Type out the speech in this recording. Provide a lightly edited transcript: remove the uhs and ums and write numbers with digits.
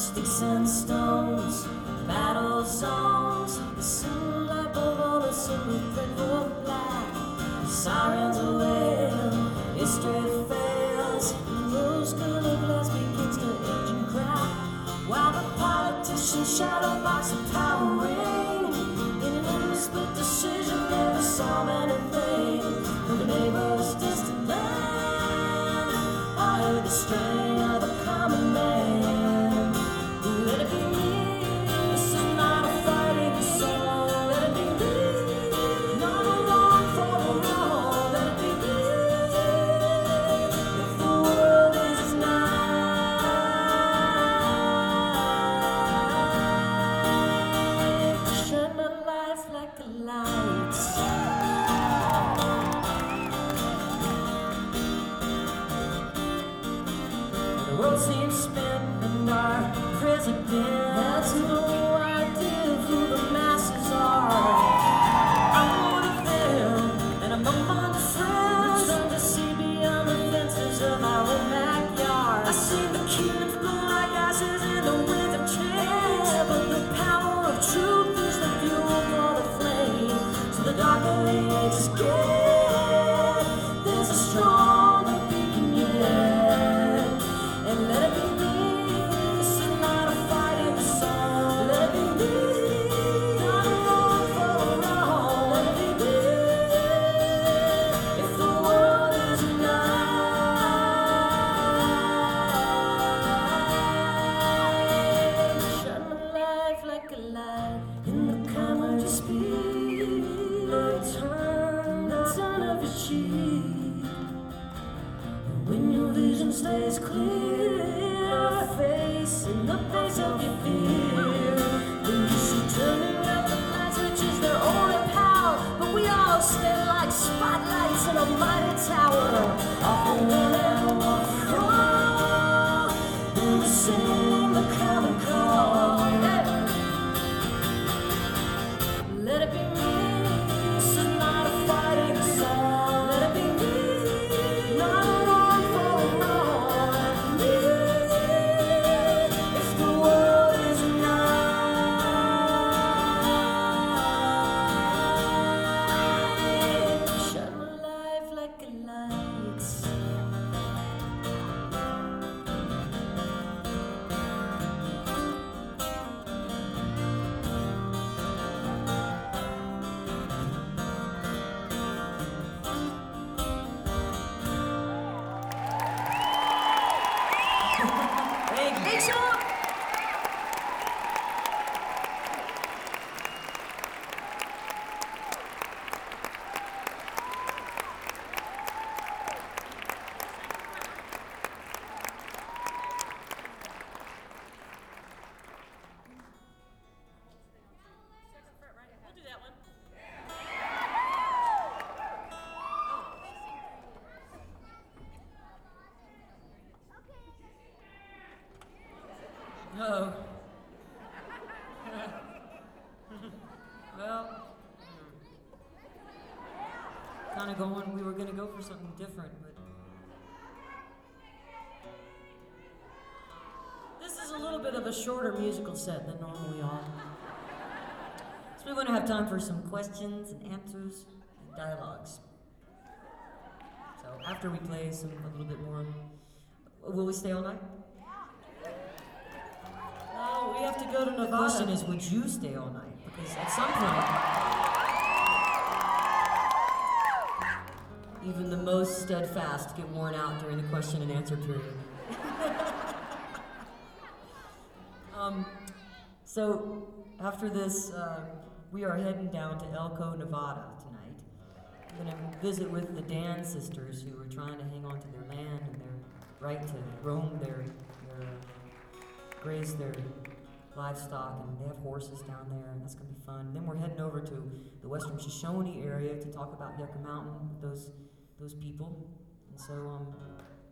sticks and stones, battle songs, the silver light bulb on a silver thread for black. Sirens wail, history fails, rose-colored glass begins to age and crack, while the politicians shadow box a power ring. In an unsplit decision, never solve anything. From the neighbor's distant land, I heard the strain of a common man. Let it be me, some night of fighting song. Let it be me, not a wrong for a wrong. Let it be me, if the world is night. Shine my life like a light. The world seems spent and our president has no idea who the masses are. I'm one of them, and among my friends, trying to see beyond the fences of our own backyard. I see the kingdoms blow like ashes in the wind of change, but the power of truth is the fuel for the flame. So the darker the ages get, there's a stronger beacon yet. And let it be me, it's not a fighting song. Let it be me, not a wrong for a wrong. Let it be me, if the world is night. Shine my life like a light in the comedy speed. Turn the turn of your cheek. When your vision stays clear, face in the face of your fear, then you should turn around the lights, which is their only power. But we all stand like spotlights in a mighty tower, off the one and one front, and we sing the common call. Hey. Let it be me, so not a fighting song. Let it be me, not a wrong for a wrong. Let it be me, if the world is night. Shine my life like a light. Thank you. Big show. We'll do that one. No. Well, kind of going, we were going to go for something different, but this is a little bit of a shorter musical set than normal, y'all. So we want to have time for some questions and answers and dialogues. So after we play a little bit more, will we stay all night? No, we have to go to Nevada. The question is, would you stay all night? Because at some point, even the most steadfast get worn out during the question and answer period. So after this, we are heading down to Elko, Nevada tonight. We're going to visit with the Dan sisters who are trying to hang on to their land and their right to roam graze their livestock, and they have horses down there, and that's going to be fun. Then we're heading over to the Western Shoshone area to talk about Yucca Mountain with those people. And so